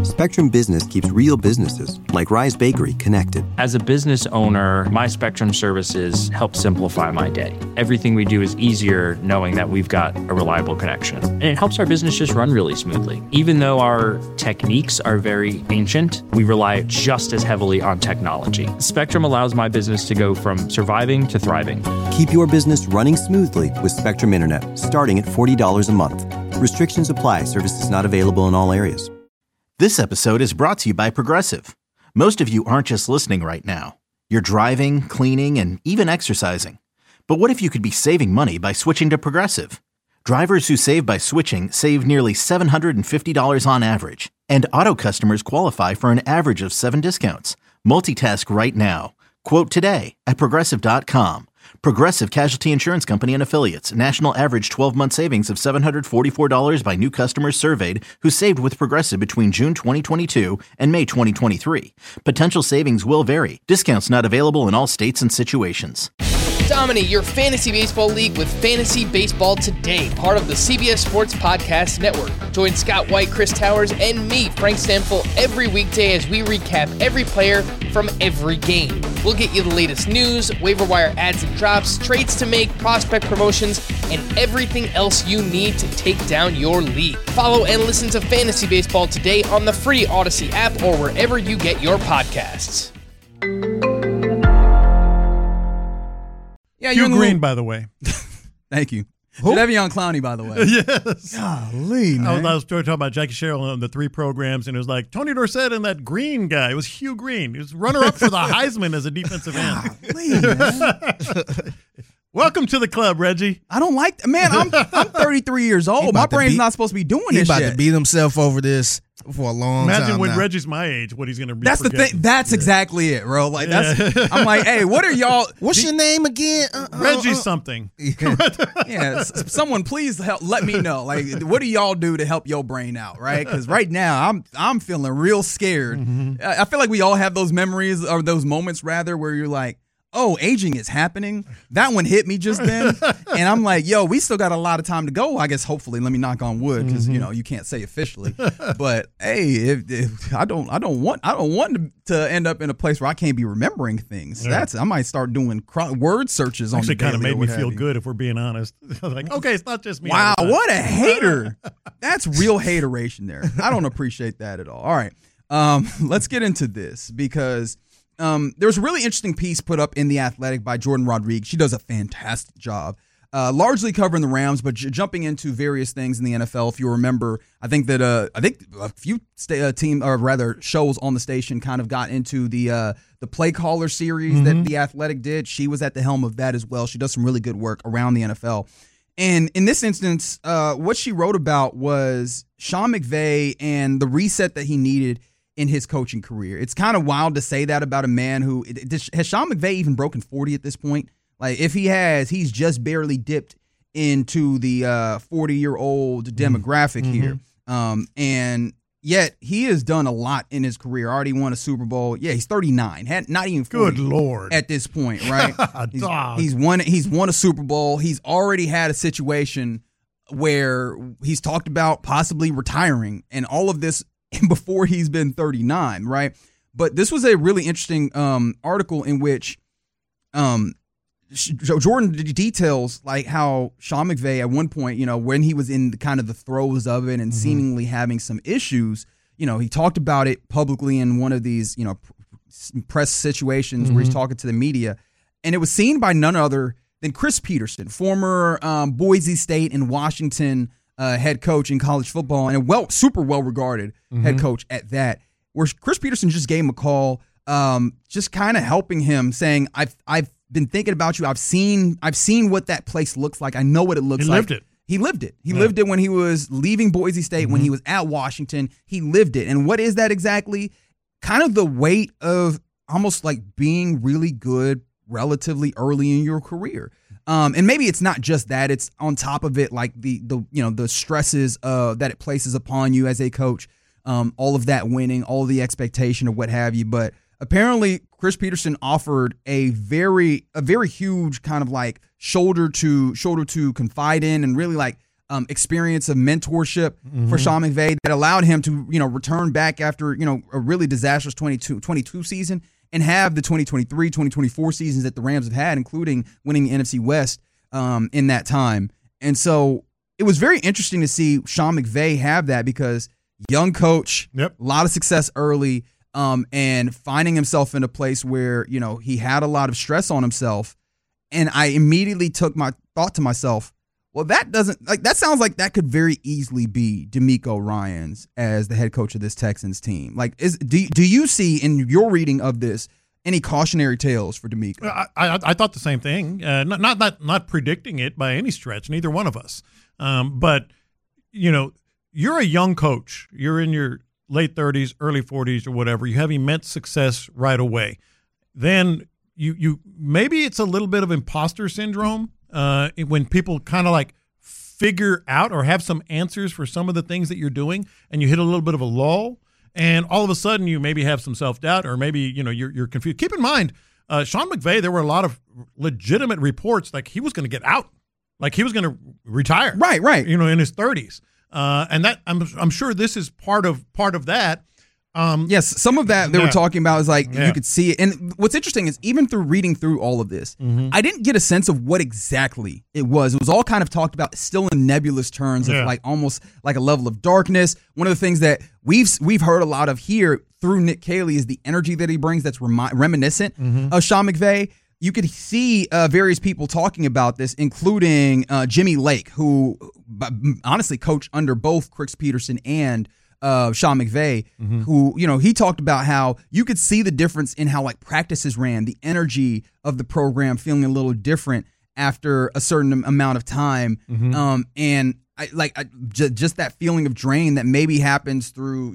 Spectrum Business keeps real businesses, like Rise Bakery, connected. As a business owner, my Spectrum services help simplify my day. Everything we do is easier knowing that we've got a reliable connection. And it helps our business just run really smoothly. Even though our techniques are very ancient, we rely just as heavily on technology. Spectrum allows my business to go from surviving to thriving. Keep your business running smoothly with Spectrum Internet, starting at $40 a month. Restrictions apply. Services not available in all areas. This episode is brought to you by Progressive. Most of you aren't just listening right now. You're driving, cleaning, and even exercising. But what if you could be saving money by switching to Progressive? Drivers who save by switching save nearly $750 on average. And auto customers qualify for an average of 7 discounts. Multitask right now. Quote today at Progressive.com. Progressive Casualty Insurance Company and Affiliates. National average 12-month savings of $744 by new customers surveyed who saved with Progressive between June 2022 and May 2023. Potential savings will vary. Discounts not available in all states and situations. Dominate your fantasy baseball league with Fantasy Baseball Today, part of the CBS Sports Podcast Network. Join Scott White, Chris Towers, and me, Frank Stanfield, every weekday as we recap every player from every game. We'll get you the latest news, waiver wire ads and drops, trades to make, prospect promotions, and everything else you need to take down your league. Follow and listen to Fantasy Baseball Today on the free Odyssey app or wherever you get your podcasts. Yeah, Hugh Green, by the way. Thank you. Jadeveon Clowney, by the way. Yes. Golly, man. I was talking about Jackie Sherrill on the 3 programs, and it was like Tony Dorsett and that Green guy. It was Hugh Green. He was runner-up for the Heisman as a defensive end. Golly, man. Welcome to the club, Reggie. I don't like that. Man, I'm 33 years old. My brain's not supposed to be doing this shit. He's about to beat himself over this for a long time. Imagine when now. Reggie's my age, what he's going to be That's forgetting. the thing. That's exactly it, bro. Like I'm like, hey, what are y'all? What's your name again? Reggie something. Yeah, someone please help. Let me know. Like, what do y'all do to help your brain out, right? Because right now I'm feeling real scared. Mm-hmm. I feel like we all have those memories or those moments rather where you're like, oh, aging is happening. That one hit me just then. And I'm like, yo, we still got a lot of time to go. I guess hopefully, let me knock on wood because you can't say officially. But hey, if I don't want to end up in a place where I can't be remembering things. Yeah. I might start doing word searches on the Actually kind of daily made or me what feel have you. good if we're being honest. I was like, okay, it's not just me. Wow, all the time. what a hater. That's real hateration there. I don't appreciate that at all. All right. Let's get into this because there was a really interesting piece put up in The Athletic by Jordan Rodriguez. She does a fantastic job, largely covering the Rams, but jumping into various things in the NFL. If you remember, I think a few shows on the station kind of got into the play caller series that The Athletic did. She was at the helm of that as well. She does some really good work around the NFL. And in this instance, what she wrote about was Sean McVay and the reset that he needed in his coaching career. It's kind of wild to say that about a man who has Sean McVay even broken 40 at this point? Like, if he has, he's just barely dipped into the 40-year-old demographic here. And yet he has done a lot in his career. Already won a Super Bowl. Yeah, he's 39. Had not even 40 Good Lord. at this point, right? he's won a Super Bowl. He's already had a situation where he's talked about possibly retiring and all of this before he's been 39, right? But this was a really interesting article in which Jordan details like how Sean McVay at one point, when he was in kind of the throes of it and seemingly having some issues, he talked about it publicly in one of these, press situations where he's talking to the media, and it was seen by none other than Chris Peterson, former Boise State and Washington head coach in college football, and a super well-regarded head coach at that, where Chris Peterson just gave him a call, just kind of helping him, saying, I've been thinking about you. I've seen what that place looks like. I know what it looks like. He lived it. He lived it when he was leaving Boise State, when he was at Washington. He lived it. And what is that exactly? Kind of the weight of almost like being really good relatively early in your career. And maybe it's not just that; it's on top of it, like the stresses that it places upon you as a coach, all of that winning, all of the expectation of what have you. But apparently, Chris Peterson offered a very huge kind of like shoulder to confide in, and really like experience of mentorship for Sean McVay that allowed him to, return back after, a really disastrous 22 season and have the 2023, 2024 seasons that the Rams have had, including winning the NFC West in that time. And so it was very interesting to see Sean McVay have that because young coach, a lot of success early, and finding himself in a place where, he had a lot of stress on himself. And I immediately thought to myself, well, that sounds like that could very easily be DeMeco Ryans as the head coach of this Texans team. Like, do you see in your reading of this any cautionary tales for DeMeco? I thought the same thing. Not predicting it by any stretch, neither one of us. But you're a young coach. You're in your late 30s, early 40s, or whatever. You have immense success right away. Then you maybe it's a little bit of imposter syndrome. When people kind of like figure out or have some answers for some of the things that you're doing and you hit a little bit of a lull and all of a sudden you maybe have some self-doubt or maybe, you're confused. Keep in mind, Sean McVay, there were a lot of legitimate reports like he was going to get out, like he was going to retire. Right. In his 30s. And that I'm sure this is part of that. Yes, some of that they were talking about is like you could see it. And what's interesting is even through reading through all of this, I didn't get a sense of what exactly it was. It was all kind of talked about still in nebulous terms of like almost like a level of darkness. One of the things that we've heard a lot of here through Nick Caley is the energy that he brings that's reminiscent of Sean McVay. You could see various people talking about this, including Jimmy Lake, who honestly coached under both Chris Peterson and Sean McVay, who, he talked about how you could see the difference in how like practices ran, the energy of the program feeling a little different after a certain amount of time. And just that feeling of drain that maybe happens through,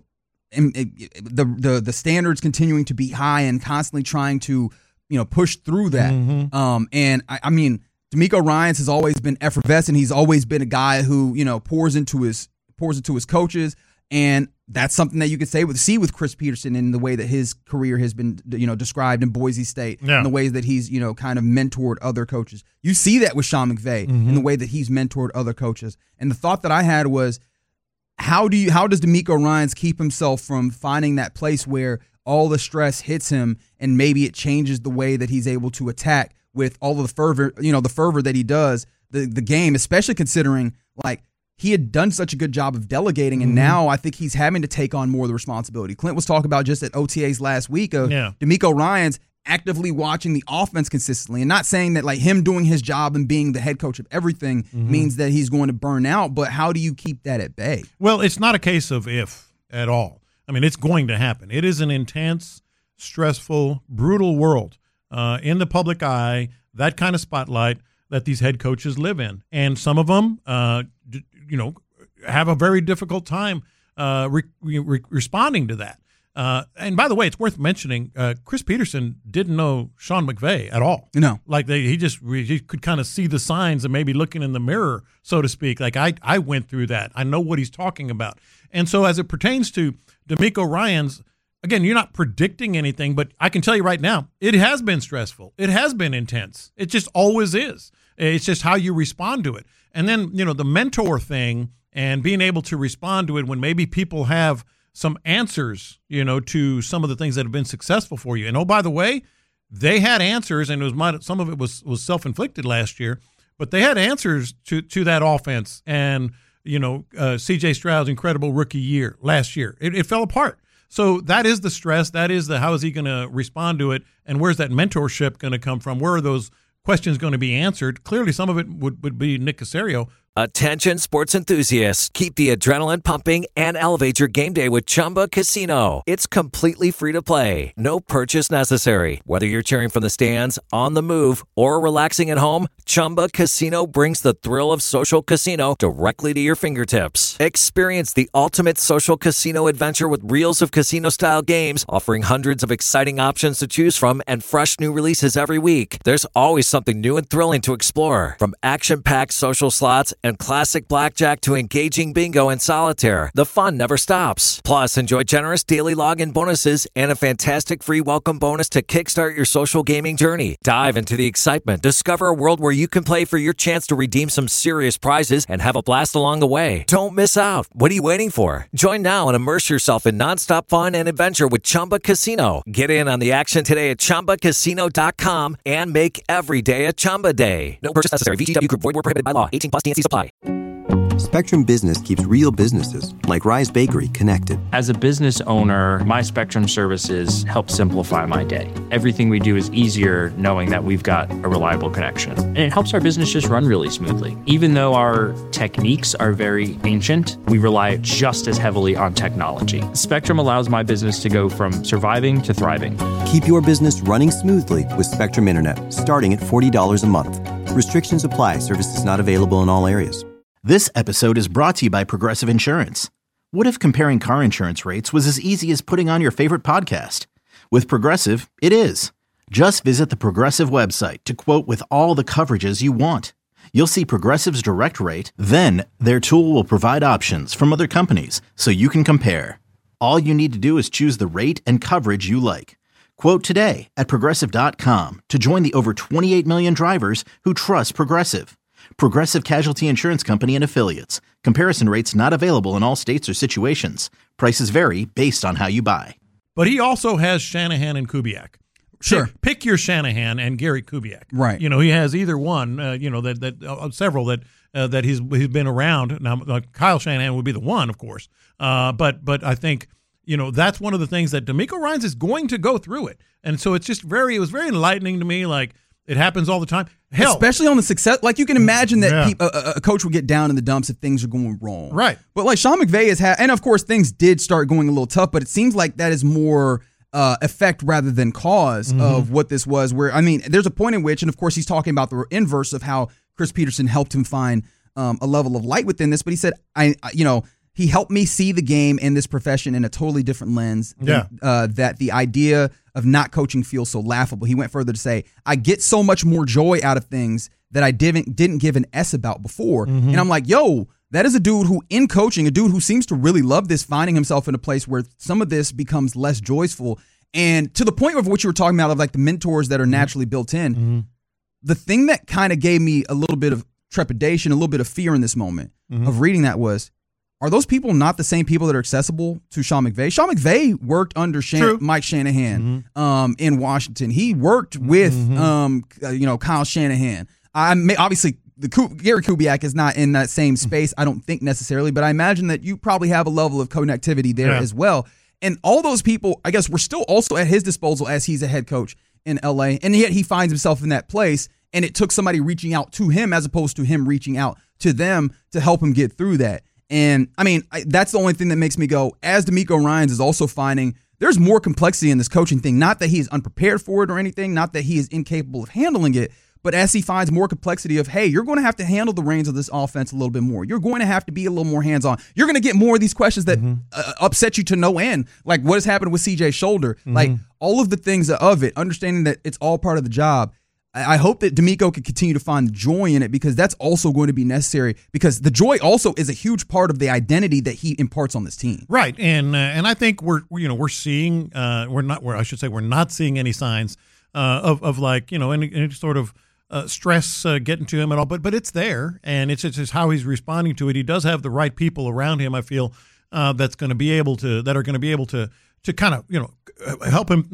the standards continuing to be high and constantly trying to, push through that. And I mean, DeMeco Ryans has always been effervescent. He's always been a guy who, pours into his coaches. And that's something that you could see with Chris Peterson in the way that his career has been, described in Boise State, in the ways that he's, kind of mentored other coaches. You see that with Sean McVay in the way that he's mentored other coaches. And the thought that I had was, how does DeMeco Ryans keep himself from finding that place where all the stress hits him and maybe it changes the way that he's able to attack with all of the fervor that he does the game, especially considering like he had done such a good job of delegating, and now I think he's having to take on more of the responsibility. Clint was talking about just at OTAs last week of DeMeco Ryans actively watching the offense consistently, and not saying that like him doing his job and being the head coach of everything means that he's going to burn out, but how do you keep that at bay? Well, it's not a case of if at all. I mean, it's going to happen. It is an intense, stressful, brutal world in the public eye, that kind of spotlight that these head coaches live in. And some of them, have a very difficult time responding to that. And by the way, it's worth mentioning, Chris Peterson didn't know Sean McVay at all. No. Like he could kind of see the signs and maybe looking in the mirror, so to speak. Like I went through that. I know what he's talking about. And so as it pertains to DeMeco Ryans, again, you're not predicting anything, but I can tell you right now, it has been stressful. It has been intense. It just always is. It's just how you respond to it. And then, the mentor thing and being able to respond to it when maybe people have some answers, to some of the things that have been successful for you. And oh, by the way, they had answers, and some of it was self-inflicted last year, but they had answers to that offense. And, C.J. Stroud's incredible rookie year last year, it fell apart. So that is the stress. That is how is he going to respond to it? And where's that mentorship going to come from? Where are those questions going to be answered? Clearly, some of it would be Nick Caserio. Attention sports enthusiasts, keep the adrenaline pumping and elevate your game day with Chumba Casino. It's completely free to play. No purchase necessary. Whether you're cheering from the stands, on the move, or relaxing at home, Chumba Casino brings the thrill of social casino directly to your fingertips. Experience the ultimate social casino adventure with reels of casino-style games, offering hundreds of exciting options to choose from and fresh new releases every week. There's always something new and thrilling to explore, from action-packed social slots And classic blackjack to engaging bingo and solitaire, the fun never stops. Plus, enjoy generous daily login bonuses and a fantastic free welcome bonus to kickstart your social gaming journey. Dive into the excitement. Discover a world where you can play for your chance to redeem some serious prizes and have a blast along the way. Don't miss out. What are you waiting for? Join now and immerse yourself in nonstop fun and adventure with Chumba Casino. Get in on the action today at ChumbaCasino.com and make every day a Chumba day. No purchase necessary. VGW Group. Void where prohibited by law. 18+ TNC supply. Spectrum Business keeps real businesses like Rise Bakery connected. As a business owner, my Spectrum services help simplify my day. Everything we do is easier knowing that we've got a reliable connection. And it helps our business just run really smoothly. Even though our techniques are very ancient, we rely just as heavily on technology. Spectrum allows my business to go from surviving to thriving. Keep your business running smoothly with Spectrum Internet, starting at $40 a month. Restrictions apply. Services not available in all areas. This episode is brought to you by Progressive Insurance. What if comparing car insurance rates was as easy as putting on your favorite podcast? With Progressive, it is. Just visit the Progressive website to quote with all the coverages you want. You'll see Progressive's direct rate, then their tool will provide options from other companies so you can compare. All you need to do is choose the rate and coverage you like. Quote today at Progressive.com to join the over 28 million drivers who trust Progressive. Progressive Casualty Insurance Company and Affiliates. Comparison rates not available in all states or situations. Prices vary based on how you buy. But he also has Shanahan and Kubiak. Sure. Pick your Shanahan and Gary Kubiak. Right. You know, he has either one, several that he's been around. Now, Kyle Shanahan would be the one, of course. But I think, you know, that's one of the things that DeMeco Ryans is going to go through it. And so it was very enlightening to me. Like, it happens all the time. Hell, especially on the success. Like, you can imagine that a coach would get down in the dumps if things are going wrong. Right. But like Sean McVay has had, and of course things did start going a little tough, but it seems like that is more effect rather than cause of what this was. Where, I mean, there's a point in which, and of course he's talking about the inverse of how Chris Peterson helped him find a level of light within this. But he said, he helped me see the game and this profession in a totally different lens. That the idea of not coaching feels so laughable. He went further to say, I get so much more joy out of things that I didn't give an S about before. And I'm like, yo, that is a dude who, in coaching, a dude who seems to really love this, finding himself in a place where some of this becomes less joyful. And to the point of what you were talking about, of like the mentors that are naturally built in, the thing that kind of gave me a little bit of trepidation, a little bit of fear in this moment of reading that was, are those people not the same people that are accessible to Sean McVay? Sean McVay worked under Mike Shanahan in Washington. He worked with Kyle Shanahan. Obviously, Gary Kubiak is not in that same space, I don't think necessarily, but I imagine that you probably have a level of connectivity there as well. And all those people, I guess, were still also at his disposal as he's a head coach in LA, and yet he finds himself in that place, and it took somebody reaching out to him as opposed to him reaching out to them to help him get through that. And I mean, that's the only thing that makes me go, as DeMeco Ryans is also finding there's more complexity in this coaching thing. Not that he is unprepared for it or anything, not that he is incapable of handling it, but as he finds more complexity of, hey, you're going to have to handle the reins of this offense a little bit more. You're going to have to be a little more hands-on. You're going to get more of these questions that upset you to no end, like what has happened with CJ's shoulder, like all of the things of it, understanding that it's all part of the job. I hope that DeMeco can continue to find the joy in it, because that's also going to be necessary, because the joy also is a huge part of the identity that he imparts on this team. Right. And I think we're seeing we're not seeing any signs of like, any sort of stress getting to him at all, but it's there, and it's just how he's responding to it. He does have the right people around him, I feel, that are going to be able to kind of, help him.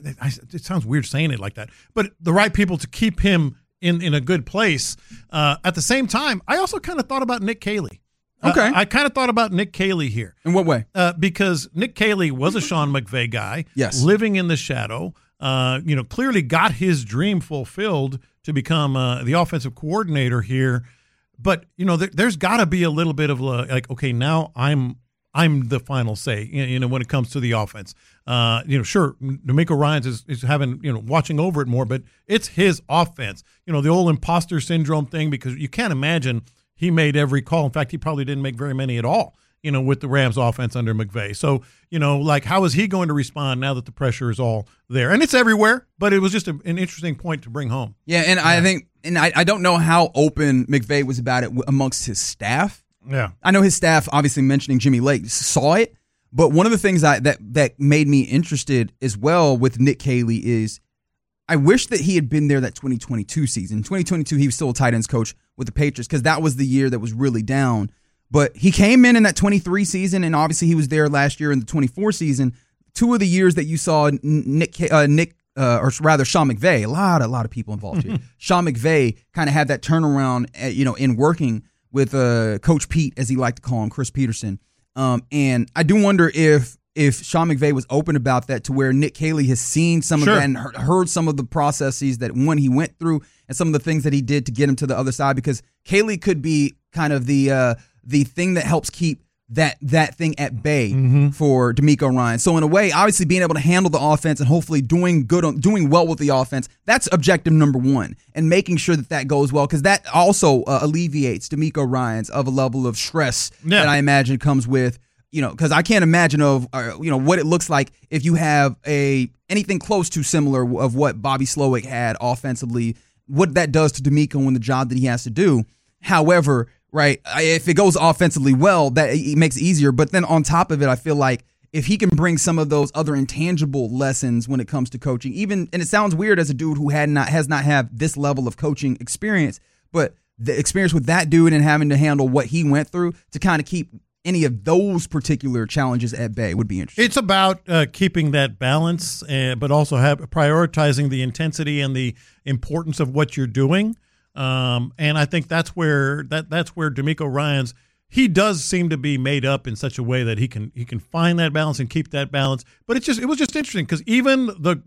It sounds weird saying it like that, but the right people to keep him in a good place. At the same time, I also kind of thought about Nick Caley. Okay. I kind of thought about Nick Caley here. In what way? Because Nick Caley was a Sean McVay guy, yes, living in the shadow, clearly got his dream fulfilled to become the offensive coordinator here. But, there's got to be a little bit of like, okay, now I'm the final say, when it comes to the offense. Sure, DeMeco Ryans is having, watching over it more, but it's his offense. The old imposter syndrome thing, because you can't imagine he made every call. In fact, he probably didn't make very many at all, with the Rams offense under McVay. So, how is he going to respond now that the pressure is all there? And it's everywhere, but it was just an interesting point to bring home. Yeah, and I think and I don't know how open McVay was about it amongst his staff. Yeah. I know his staff, obviously mentioning Jimmy Lake, saw it. But one of the things that made me interested as well with Nick Caley is I wish that he had been there that 2022 season. In 2022, he was still a tight ends coach with the Patriots because that was the year that was really down. But he came in that 23 season, and obviously he was there last year in the 24 season. 2 of the years that you saw Sean McVay, a lot of people involved here. Sean McVay kind of had that turnaround, in working with Coach Pete, as he liked to call him, Chris Peterson. And I do wonder if Sean McVay was open about that to where Nick Caley has seen some of that and heard some of the processes that he went through and some of the things that he did to get him to the other side, because Caley could be kind of the thing that helps keep that thing at bay for DeMeco Ryans. So in a way, obviously being able to handle the offense and hopefully doing well with the offense, that's objective number one, and making sure that goes well, because that also alleviates DeMeco Ryans of a level of stress that I imagine comes with, because I can't imagine what it looks like if you have anything close to similar of what Bobby Slowick had offensively, what that does to DeMeco and the job that he has to do. However, right, if it goes offensively well, that it makes it easier. But then on top of it, I feel like if he can bring some of those other intangible lessons when it comes to coaching, and it sounds weird as a dude who has not had this level of coaching experience, but the experience with that dude and having to handle what he went through to kind of keep any of those particular challenges at bay would be interesting. It's about keeping that balance, but also prioritizing the intensity and the importance of what you're doing. And I think that's where DeMeco Ryans, he does seem to be made up in such a way that he can find that balance and keep that balance. But it was just interesting because even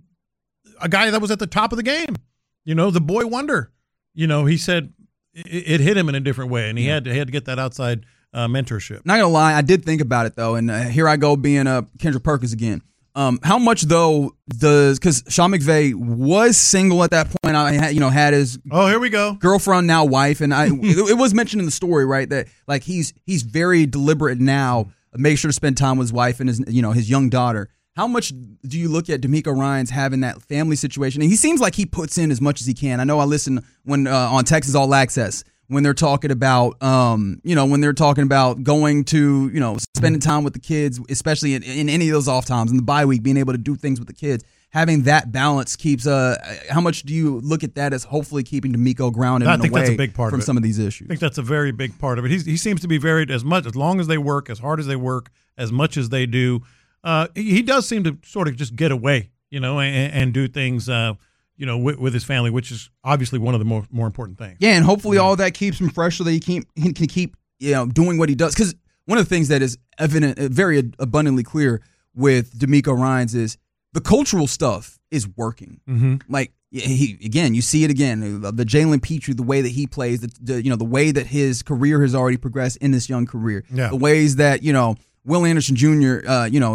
a guy that was at the top of the game, the boy wonder, he said it hit him in a different way, and he had to get that outside mentorship. Not gonna lie, I did think about it though, and here I go being Kendrick Perkins again. How much though because Sean McVay was single at that point? I had his here we go girlfriend, now wife, and it was mentioned in the story, right, that like he's very deliberate now, make sure to spend time with his wife and his young daughter. How much do you look at DeMeco Ryans having that family situation? And he seems like he puts in as much as he can. I know I listen when on Texas All Access, when they're talking about, going to, spending time with the kids, especially in any of those off times, in the bye week, being able to do things with the kids, having that balance keeps. How much do you look at that as hopefully keeping DeMeco grounded? I think that's a big part from of it. Some of these issues. I think that's a very big part of it. He seems to be very as long as they work, as hard as they work, as much as they do. He does seem to sort of just get away, and do things. With his family, which is obviously one of the more important things. Yeah, and hopefully all that keeps him fresh so that he can keep doing what he does. Because one of the things that is evident, very abundantly clear with DeMeco Ryans is the cultural stuff is working. Mm-hmm. Like you see it again. The Jalen Petrie, the way that he plays, the way that his career has already progressed in this young career. Yeah. The ways that Will Anderson Jr.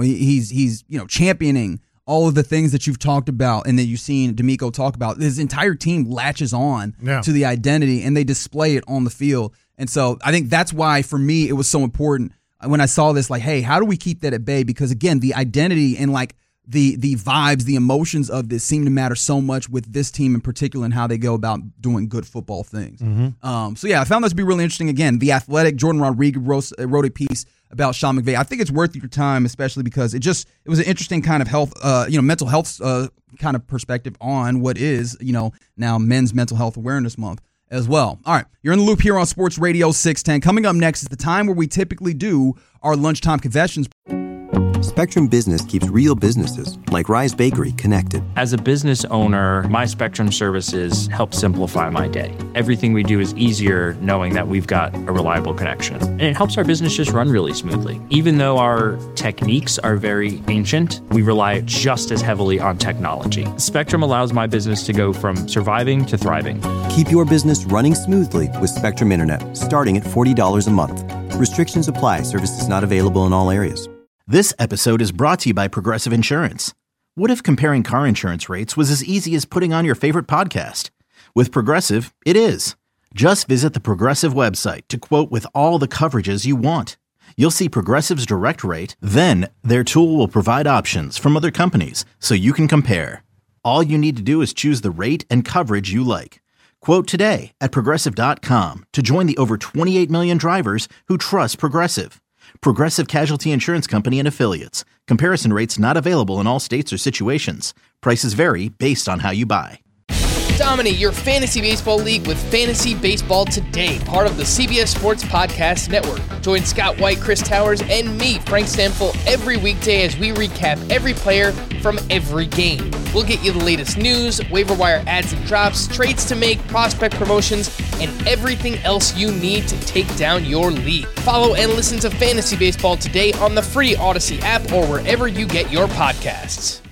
He's championing all of the things that you've talked about and that you've seen DeMeco talk about. His entire team latches on to the identity and they display it on the field. And so I think that's why, for me, it was so important when I saw this, like, hey, how do we keep that at bay? Because, again, the identity and, like, the vibes, the emotions of this seem to matter so much with this team in particular and how they go about doing good football things. Mm-hmm. So, yeah, I found this to be really interesting. Again, The Athletic, Jordan Rodriguez wrote a piece about Sean McVay. I think it's worth your time, especially because it was an interesting kind of health, mental health kind of perspective on what is, now Men's Mental Health Awareness Month as well. All right, you're in the loop here on Sports Radio 610. Coming up next is the time where we typically do our lunchtime confessions. Spectrum Business keeps real businesses, like Rise Bakery, connected. As a business owner, my Spectrum services help simplify my day. Everything we do is easier knowing that we've got a reliable connection. And it helps our business just run really smoothly. Even though our techniques are very ancient, we rely just as heavily on technology. Spectrum allows my business to go from surviving to thriving. Keep your business running smoothly with Spectrum Internet, starting at $40 a month. Restrictions apply. Services not available in all areas. This episode is brought to you by Progressive Insurance. What if comparing car insurance rates was as easy as putting on your favorite podcast? With Progressive, it is. Just visit the Progressive website to quote with all the coverages you want. You'll see Progressive's direct rate, then their tool will provide options from other companies so you can compare. All you need to do is choose the rate and coverage you like. Quote today at Progressive.com to join the over 28 million drivers who trust Progressive. Progressive Casualty Insurance Company and Affiliates. Comparison rates not available in all states or situations. Prices vary based on how you buy. Dominate your fantasy baseball league with Fantasy Baseball Today, part of the CBS Sports Podcast Network. Join Scott White, Chris Towers, and me, Frank Stanfill, every weekday as we recap every player from every game. We'll get you the latest news, waiver wire adds and drops, trades to make, prospect promotions, and everything else you need to take down your league. Follow and listen to Fantasy Baseball Today on the free Odyssey app or wherever you get your podcasts.